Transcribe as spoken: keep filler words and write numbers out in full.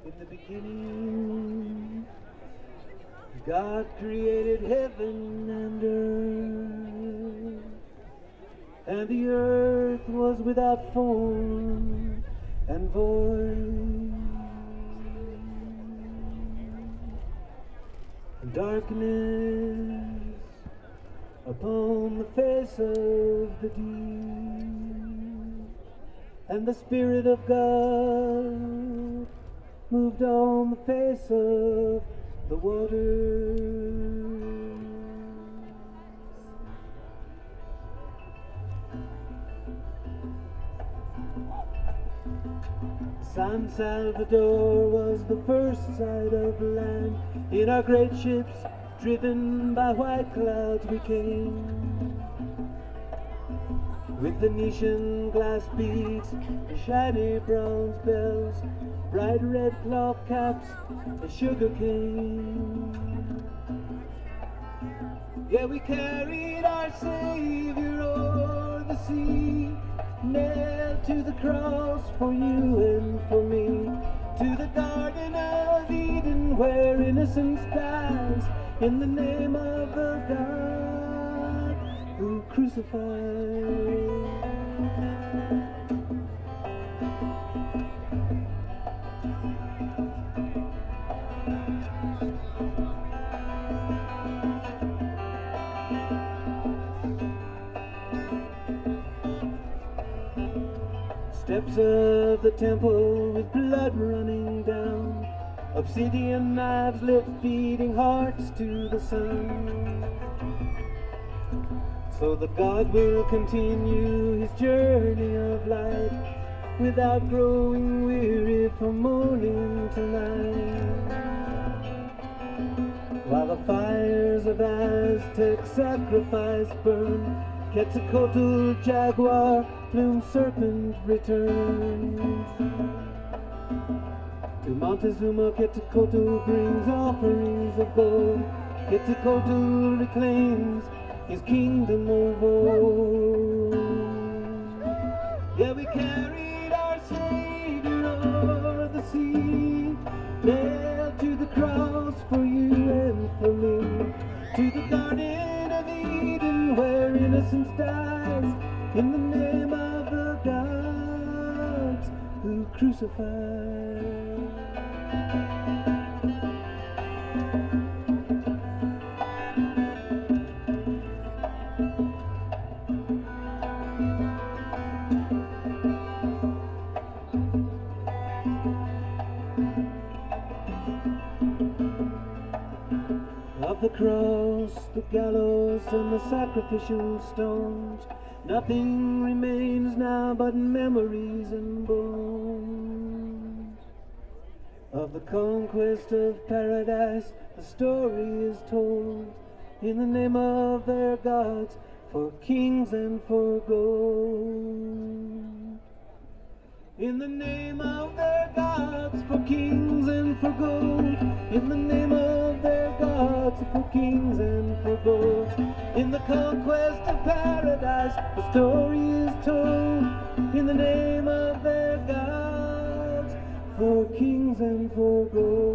In the beginning, God created heaven and earth, and the earth was without form and void, and darkness upon the face of the deep, and the Spirit of God moved on the face of the waters. San Salvador was the first sight of land. In our great ships, driven by white clouds, we came, with Venetian glass beads, shiny bronze bells, bright red cloth caps, and sugar cane. Yeah, we carried our Savior o'er the sea, nailed to the cross for you and for me, to the Garden of Eden where innocence dies in the name of the God who crucified. Steps of the temple with blood running down, obsidian knives lift beating hearts to the sun. So that God will continue his journey of light without growing weary from morning to night, while the fires of Aztec sacrifice burn, Quetzalcoatl jaguar plumed serpent returns. To Montezuma Quetzalcoatl brings offerings of gold. Quetzalcoatl reclaims his kingdom of old. Yeah, we carried our Savior over the sea, nailed to the cross for you and for me, to the Garden of Eden where innocence dies in the name of the gods who crucified. Of the cross, the gallows, and the sacrificial stones, nothing remains now but memories and bones. Of the conquest of paradise, the story is told, in the name of their gods, for kings and for gold. In the name of their gods, for kings and for gold. In the name of their gods, for kings and for gold. In the conquest of paradise, the story is told. In the name of their gods, for kings and for gold.